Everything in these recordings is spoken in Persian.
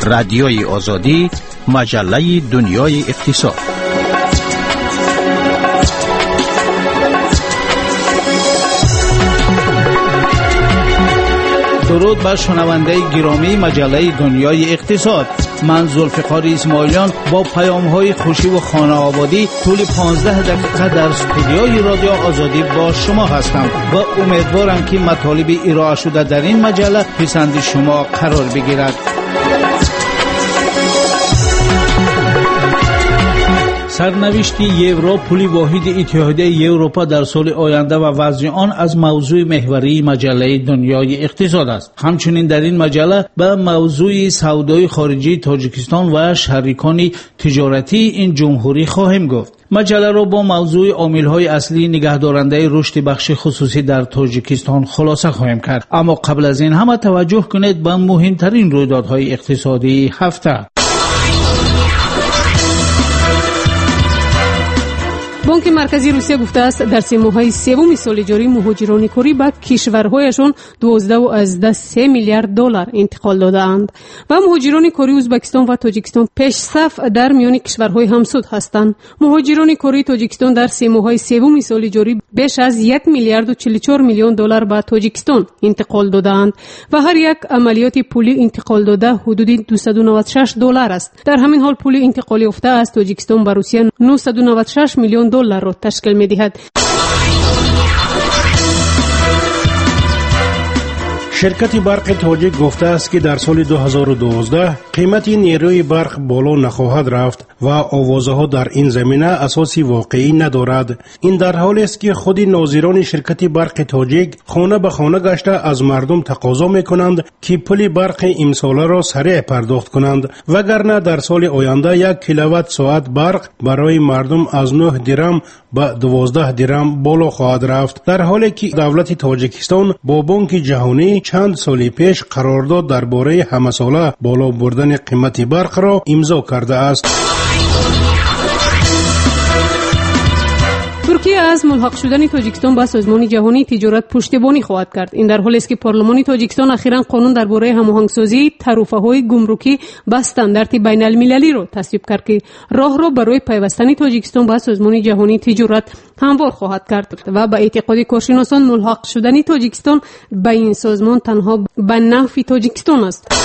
رادیوی آزادی، مجله دنیای اقتصاد. درود بر شنونده گرامی مجله دنیای اقتصاد. من ذوالفقار اسماعیلیان با پیام‌های خوشی و خانه آبادی طول 15 دقیقه در استودیوی رادیو آزادی با شما هستم و امیدوارم که مطالب ارائه شده در این مجله پسند شما قرار بگیرد. سرنوشت یورو، پول واحد اتحادیه اروپا در سال آینده و وضع آن از موضوع محوری مجله دنیای اقتصاد است. همچنین در این مجله به موضوع سودای خارجی تاجیکستان و شریکان تجارتی این جمهوری خواهیم گفت. مجله را با موضوع عامل‌های اصلی نگهدارنده رشد بخش خصوصی در تاجیکستان خلاصه خواهیم کرد. اما قبل از این همه توجه کنید به مهمترین رویدادهای اقتصادی هفته. بانک مرکزی روسیه گفته است در 3 ماهه سوم سال جاری مهاجران کره به کشورهایشان 12.3 میلیارد دلار انتقال دادند و مهاجران کره ازبکستان و تاجیکستان پیش صف در میان کشورهای همسود هستند. مهاجران کره تاجیکستان در 3 ماهه سوم سال جاری بیش از 1 میلیارد و 44 میلیون دلار به تاجیکستان انتقال دادند و هر یک عملیات پولی انتقال داده حدود 296 دلار است. در همین حال پول انتقال یافته از تاجیکستان به روسیه 996 میلیون دلار را تشکیل می‌دهد. شرکت برق تاجیک گفته است که در سال 2012 قیمت نیروی برق بالا نخواهد رفت و آوازها در این زمینه اساسی واقعی ندارد. این در حالی است که خود ناظران شرکت برق تاجیک خانه به خانه گشته از مردم تقاضا می‌کنند که پول برق امساله را سریع پرداخت کنند، وگرنه در سال آینده 1 کیلووات ساعت برق برای مردم از 9 درم به 12 درم بالا خواهد رفت. در حالی که دولت تاجیکستان با بانک جهانی چند سال پیش قرارداد درباره همه‌ساله بالا بردن قیمت برق را امضا کرده است. ترکیه از ملحق شدن تاجیکستان به سازمان جهانی تجارت پشتیبانی خواهد کرد. این در حالی است که پارلمان تاجیکستان اخیراً قانون درباره هماهنگسازی تعرفه‌های گمرکی با استاندارد بین‌المللی را تصویب کرد که راه را برای پیوستن تاجیکستان به سازمان جهانی تجارت هموار خواهد کرد و به اعتقاد کارشناسان ملحق شدن تاجیکستان به این سازمان تنها به نفع تاجیکستان است.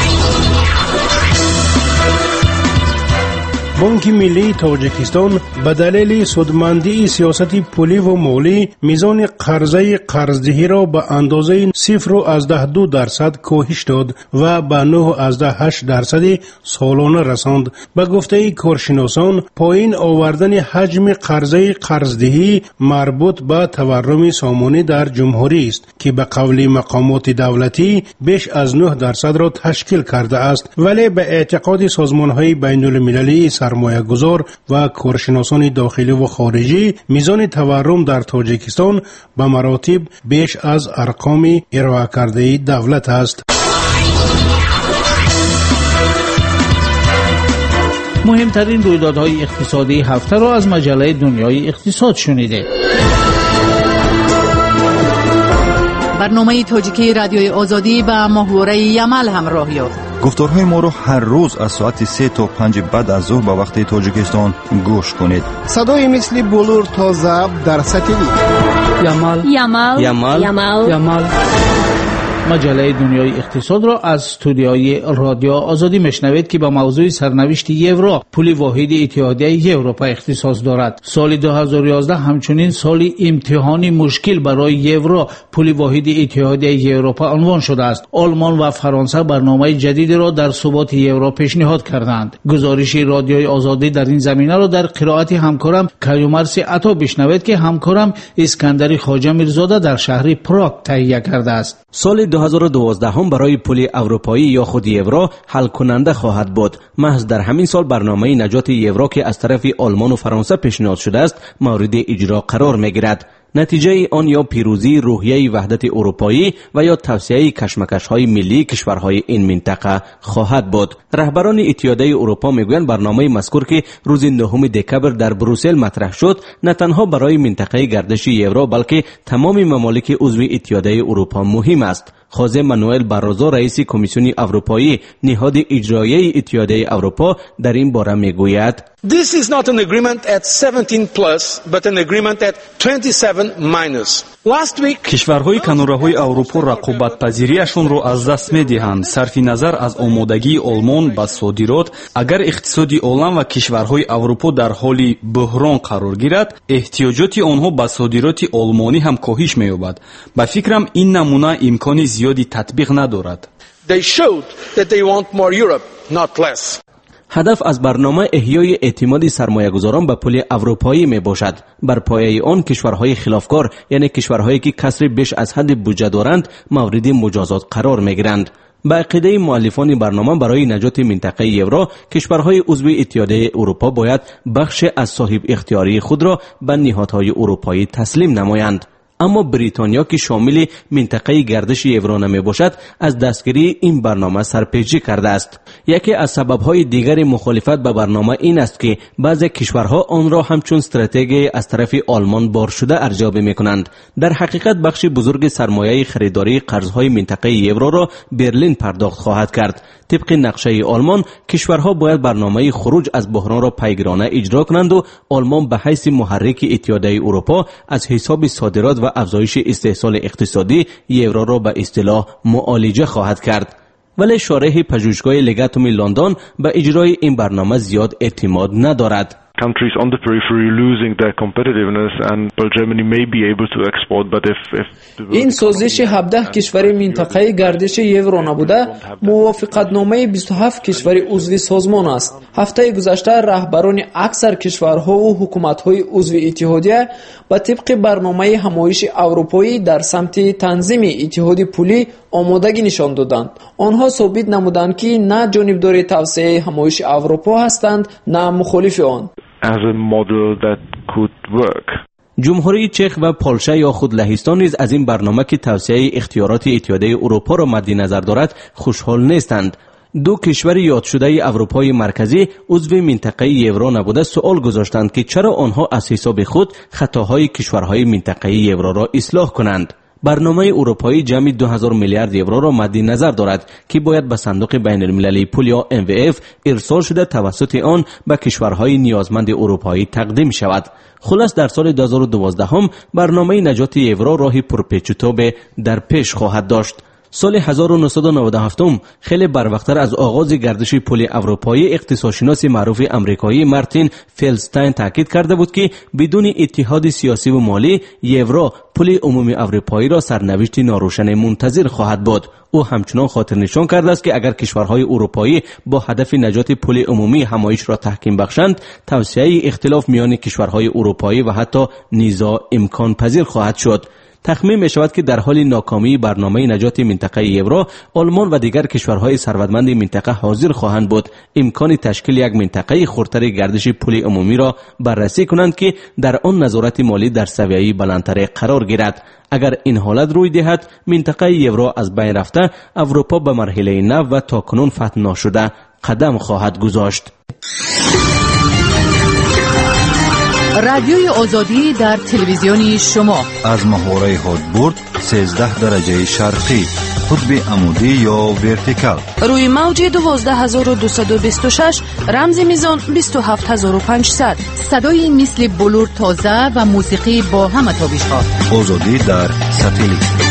بانک ملی تاجیکستان به دلیل سودمندی سیاست پولی و مالی میزان قرضه قرضدهی را به اندازه 0.2% کاهش داد و به 9.8% سالانه رساند. به گفته کارشناسان پایین آوردن حجم قرضه قرضدهی مربوط به تورم سامانه در جمهوری است که به قول مقامات دولتی بیش از 9% را تشکیل کرده است، ولی به اعتقاد سازمان‌های بین‌المللی سرمایه گذار و کارشناسان داخلی و خارجی میزان تورم در تاجیکستان به مراتب بیش از ارقام ارائه کرده دولت است. مهمترین رویدادهای اقتصادی هفته را از مجله دنیای اقتصاد شنیده. برنامه تاجیکی رادیوی آزادی به محوره یمل همراه یافت. گفتارهای ما را هر روز از ساعت 3 تا 5 بعد از ظهر به وقت تاجیکستان گوش کنید. صدای مثل بلور تا ضبط در ساتلیت. یمل. مجله دنیای اقتصاد را از استودیوی رادیو آزادی میشنوید که با موضوع سرنوشت یورو، پول واحد اتحادیه اروپا اختصاص دارد. سال 2011 همچنین سال امتحانی مشکل برای یورو، پول واحد اتحادیه اروپا عنوان شده است. آلمان و فرانسه برنامه جدید را در ثبات یورو پیشنهاد کردند. گزارش رادیوی آزادی در این زمینه را در قرائت همکارم کیومرث عطا بشنوید که همکارم اسکندر خواجه میرزاده در شهر پراگ تهیه کرده است. سال 2012 هم برای پول اروپایی یا خود یورو حل کننده خواهد بود. محض در همین سال برنامه نجات یورو که از طرف آلمان و فرانسه پیشنهاد شده است مورد اجرا قرار میگیرد. نتیجه آن یا پیروزی روحیه وحدت اروپایی و یا توسعه کشمکش‌های ملی کشورهای این منطقه خواهد بود. رهبران اتحادیه اروپا میگویند برنامه مذکور که روز 9 دکبر در بروسل مطرح شد نه تنها برای منطقه گردش یورو بلکه تمام ممالک عضو اتحادیه اروپا مهم است. خوزه مانوئل باروزو رئیس کمیسیون اروپایی نهاد اجرایی اتحادیه اروپا در این باره میگوید This is not an agreement at 17 plus but an agreement at 27 minus. Last week کشورهای کناره‌های اروپا رقابت‌پذیریشون رو از دست می‌دهند. صرف نظر از آمادگی آلمان به صادرات، اگر اقتصادی عالم و کشورهای اروپا در حال بحران قرار گیرد، احتیاجات آنها به صادرات آلمانی هم کاهش می‌یابد. به فکرم این نمونه امکان زیادی تطبیق ندارد. They showed that they want more Europe, not less. هدف از برنامه احیای اعتماد سرمایه‌گذاران به پول اروپایی می باشد. بر پایه آن کشورهای خلافکار یعنی کشورهایی که کسری بیش از حد بودجه دارند مورد مجازات قرار می گیرند. به عقیده مؤلفان برنامه برای نجات منطقه یورو کشورهای عضو اتحادیه اروپا باید بخش از صاحب اختیاری خود را به نهادهای اروپایی تسلیم نمایند. اما بریتانیا که شامل منطقه گردش یورو نمی باشد از دستگیری این برنامه سرپیچی کرده است. یکی از سبب‌های دیگر مخالفت به برنامه این است که بعضی کشورها آن را همچون استراتژی از طرف آلمان بار شده ارزیابی می‌کنند. در حقیقت بخش بزرگ سرمایه خریداری قرض‌های منطقه یورو را برلین پرداخت خواهد کرد. طبق نقشه آلمان کشورها باید برنامه خروج از بحران را پیگیرانه اجرا کنند و آلمان به حیث محرک اتحادیه اروپا از حساب صادرات و افزایش استحصال اقتصادی یورو را به اصطلاح معالجه خواهد کرد. ولی شارح پژوهشگاه لگاتوم لندن به اجرای این برنامه زیاد اعتماد ندارد. Countries on the periphery losing their competitiveness and Germany may be able to export but if این سازش 17 کشور منطقه گردش یورو نبوده موافقتنامه 27 کشور عضو سازمان است. هفته گذشته رهبران اکثر کشورها و حکومت‌های عضو اتحادیه با طبق برنامه همایش اروپایی در سمت تنظیم اتحاد پولی آمادگی نشان دادند. آنها ثابت نمودند که نه جانبدار توسعه همایش اروپا هستند نه مخالف آن. as a model that could work. جمهوری چک و پولشه یا خود لهستان نیز از این برنامه که توسعه اختیارات اتحادیه اروپا را مد نظر دارد خوشحال نیستند. دو کشور یاد شده اروپای مرکزی عضو منطقه یورو نبوده سوال گذاشتند که چرا آنها از حساب خود خطاهای کشورهای منطقه یورو را اصلاح کنند. برنامه اروپایی جمعی 2000 میلیارد یورو را مد نظر دارد که باید به صندوق بین المللی پول یا MVF ارسال شده توسط آن به کشورهای نیازمند اروپایی تقدیم شود. خلاص در سال 2012 هم برنامه نجات یورو راهی پرپیچ و تاب در پیش خواهد داشت. سال 1997 خیلی بروقتر از آغاز گردش پول اروپایی اقتصادشناس معروف امریکایی مارتین فلستاین تاکید کرده بود که بدون اتحاد سیاسی و مالی یورو پول عمومی اروپایی را سرنوشت ناروشن منتظر خواهد بود. او همچنان خاطر نشان کرده است که اگر کشورهای اروپایی با هدف نجات پول عمومی همایش را تحکیم بخشند توسعه اختلاف میان کشورهای اروپایی و حتی نیزا امکان پذیر خواهد شد. تخمین می شود که در حال ناکامی برنامه نجات منطقه یورو آلمان و دیگر کشورهای ثروتمند منطقه حاضر خواهند بود امکان تشکیل یک منطقه خردتر گردش پول عمومی را بررسی کنند که در آن نظارت مالی در سویه بلندتر قرار گیرد. اگر این حالت روی دهد منطقه یورو از بین رفته اروپا به مرحله نو و تاکنون فتح نشده قدم خواهد گذاشت. رادیوی آزادی در تلویزیون شما از محوره هادبورد 13 درجه شرقی قطب عمودی یا ورتیکال روی موج 12226 رمز میزان 27500 صدای مثل بلور تازه و موسیقی با همه تابش‌ها آزادی در ساتلیت.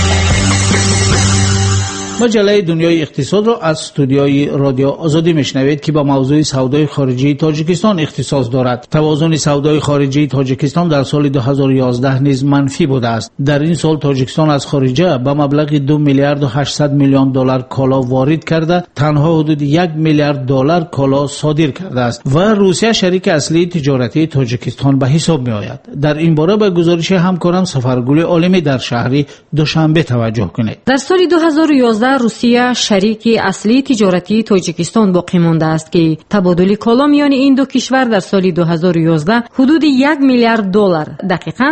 مجله دنیای اقتصاد را از استودیوی رادیو آزادی میشنوید که با موضوع سودای خارجی تاجیکستان اختصاص دارد. توازن سودای خارجی تاجیکستان در سال 2011 نیز منفی بوده است. در این سال تاجیکستان از خارجه به مبلغ 2 میلیارد و 800 میلیون دلار کالا وارد کرده، تنها حدود 1 میلیارد دلار کالا صادر کرده است و روسیه شریک اصلی تجارتی تاجیکستان به حساب می آید. در این باره به گزارش همکارم سفرگل عالمی در شهر دوشنبه توجه کنید. در سال 2011 روسیه شریک اصلی تجارتی تاجیکستان باقی مانده است که تبادل کالا میان این دو کشور در سال 2011 حدود 1 میلیارد دلار دقیقاً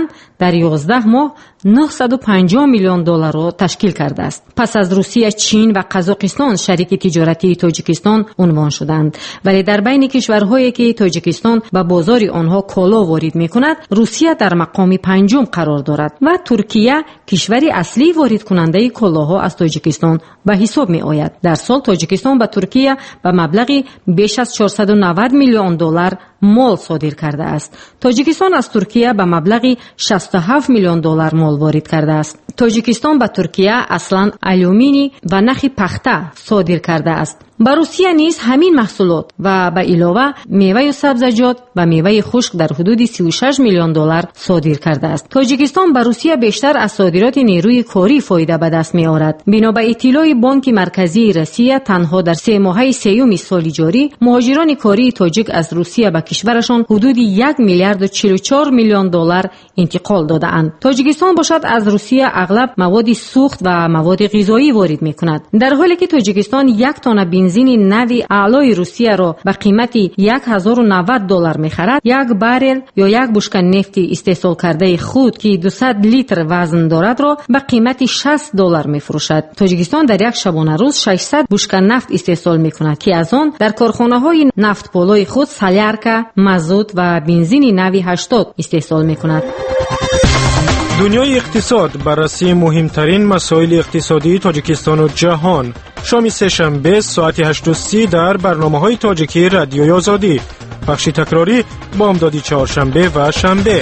در 11 ماه 950 میلیون دلار را تشکیل کرده است. پس از روسیه، چین و قزاقستان شریک تجارتی تاجیکستان عنوان شدند، ولی در بین کشورهایی که تاجیکستان به بازار آنها کالا وارد می‌کند، روسیه در مقام پنجم قرار دارد و ترکیه کشوری اصلی وارد کننده کالاها از تاجیکستان به حساب می‌آید. در سال تاجیکستان به ترکیه به مبلغی بیش از 490 میلیون دلار مال صادر کرده است. تاجیکستان از ترکیه به مبلغی 67 میلیون دلار مال وارد کرده است. تاجیکستان به ترکیه اصلا آلومینی و نخ پخته صادر کرده است. با روسیه نیز همین محصولات و به علاوه میوه و سبزیجات و میوه خشک در حدود 36 میلیون دلار صادر کرده است. تاجیکستان به روسیه بیشتر از صادرات نیروی کاری فایده به دست می آورد. بنا به اطلاع بانک مرکزی روسیه، تنها در 3 ماهه سوم سال جاری مهاجران کاری تاجیک از روسیه به کشورشان حدود 1 میلیارد و 44 میلیون دلار انتقال داده‌اند. تاجیکستان باشد از روسیه اغلب مواد سوخت و مواد غذایی وارد می‌کند، در حالی که تاجیکستان 1 تن بنزین نوی اعلای روسیه را به قیمت 1090 دلار می‌خرد. 1 بارل یا 1 بشکه نفت استحصال کرده خود که 200 لیتر وزن دارد را به قیمت 60 دلار می‌فروشد. تاجیکستان در یک شبانه روز 600 بشکه نفت استحصال می‌کند که از آن در کارخانه‌های نفت پالای خود سالیارکا، مازوت و بنزین نوی 80 استحصال می‌کند. دنیای اقتصاد بررسی مهمترین مسائل اقتصادی تاجیکستان و جهان. شام سه‌شنبه ساعت 8:30 در برنامه‌های تاجیکی رادیوی آزادی. بخش تکراری بامدادی چهارشنبه و شنبه.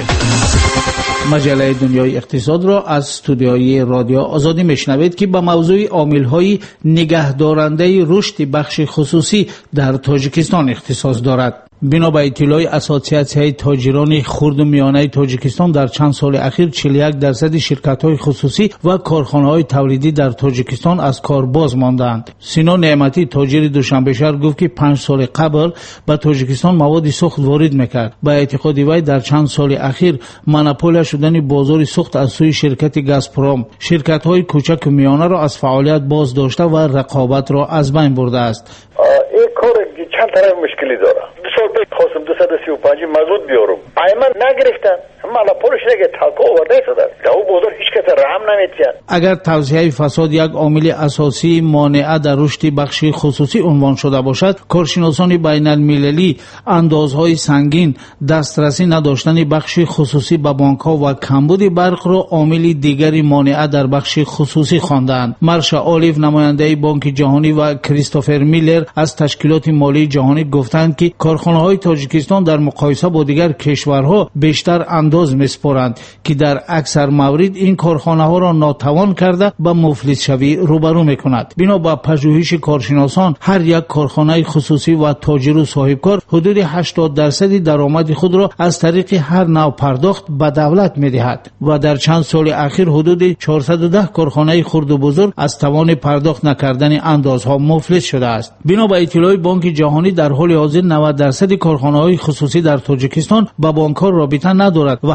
مجله دنیای اقتصاد را از استودیوی رادیو آزادی میشنوید که با موضوع عامل‌های نگهدارنده رشد بخش خصوصی در تاجیکستان اختصاص دارد. بنا به اطلاع اسوسیاسیون تاجران خرد و میانه تاجیکستان، در چند سال اخیر 41% شرکت‌های خصوصی و کارخانه‌های تولیدی در تاجیکستان از کار باز ماندند. سینا نعمتی، تاجر دوشنبه شهر، گفت که 5 سال قبل به تاجیکستان مواد سوخت وارد می‌کرد. به اعتقاد وی در چند سال اخیر مونوپول شدن بازار سوخت از سوی شرکت گازپروم شرکت‌های کوچک و میانه را از فعالیت باز داشته و رقابت را از بین برده است. این کار چند طرف مشکلی داره. خواستم 235 مازوت بیارم، ایمن نگرفتن، مونوپولش نگه تاکو آورده شده. در اون بازار هیچ کس رحم نمیتین. اگر توزیع فساد یک عامل اساسی مانع در رشد بخش خصوصی عنوان شده باشد، کارشناسان بین المللی اندازهای سنگین، دسترسی نداشتن بخش خصوصی به بانک‌ها و کمبود برق را عامل دیگری مانع در بخش خصوصی خواندند. مارشا اولیو، نماینده بانک جهانی، و کریستوفر میلر از تشکیلات مالی جهانی گفتند که کارخانه‌های تاجیکستان در مقایسه با دیگر کشورها بیشتر انداز می‌سپارند که در اکثر موارد این کارخانه‌ها را ناتوان کرده به مفلس شوی روبرو می‌کند. بنا به پژوهش کارشناسان، هر یک کارخانه خصوصی و تاجر و صاحبکار حدود 80% درآمد خود را از طریق هر نوع پرداخت به دولت می‌دهد و در چند سال اخیر حدود 410 کارخانه خرد و بزرگ از توان پرداخت نکردن اندازها مفلس شده است. بنا به اطلاع بانک جهانی، در حال حاضر 90% کارخانه‌های خصوصی در تاجیکستان با بانک‌ها رابطه ندارد و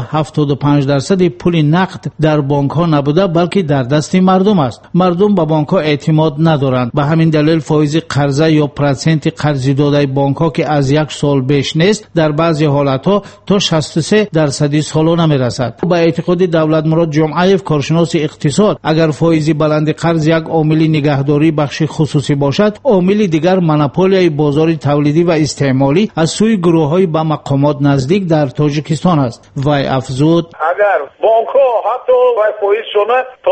75% پول نقد در بانک‌ها نبوده بلکه در دست مردم است. مردم به بانک‌ها اعتماد ندارند. به همین دلیل فایز قرضه یا پرسنت قرض داده بانک‌ها که از 1 سال بیش نیست، در بعضی حالت‌ها تا 63% سالانه می‌رسد. با اعتقاد دولت مراد جمعیف، کارشناس اقتصاد، اگر فایز بلند قرض یک عامل نگهداری بخش خصوصی باشد، عامل دیگر مونوپولی بازار تولیدی و استعمالی از سوی گروه‌های با مقامات نزدیک در تاجیکستان است. وی افزود: اگر بانک‌ها حتی فایز شما تا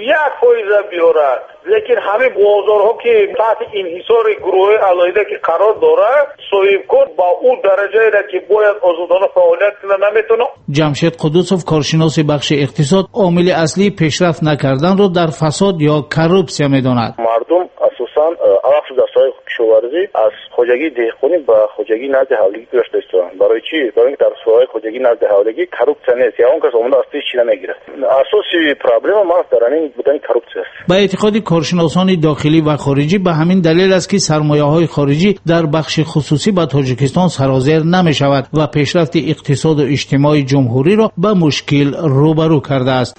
1% بیارد، لیکن همه بازارها که تحت انحصار گروه علیحده که قرار داره، صاحبکار با اون درجه را که باید آزادانه فعالیت کنه نمیتونه. جمشید قدوسوف، کارشناس بخش اقتصاد، عامل اصلی پیشرفت نکردن را در فساد یا کروپسیا می‌داند. مردم اساساً علاقه دستای کشاورزی از خوجگی دهقانی به خوجگی نزد حولگی گذاشته استن. برای چی؟ برای اینکه در سوهای خوجگی نزد حولگی کروپسیا نیست، یا اون کس اومده از چی نمیگیره. اساسی پرابلم ما در همین بودن کروپسیا است. با اعتقاد کارشناسان داخلی و خارجی، به همین دلیل است که سرمایه‌های خارجی در بخش خصوصی به تاجیکستان سرازیر نمی‌شود و پیشرفت اقتصاد و اجتماعی جمهوری را به مشکل روبرو کرده است.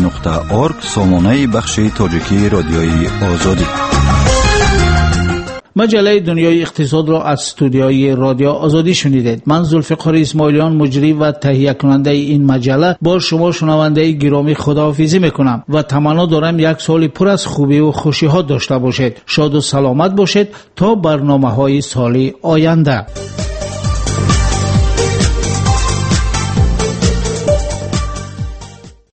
www.azadi.org سامانه بخش تاجیکی رادیوی آزادی. مجله دنیای اقتصاد را از استودیوی رادیو آزادی شنیدید. من ذوالفقار اسماعیلیان مجری و تهیه کننده این مجله با شما شنونده گرامی خداحافظی میکنم و تمنا دارم یک سال پر از خوبی و خوشی ها داشته باشید. شاد و سلامت باشید تا برنامه های سال آینده.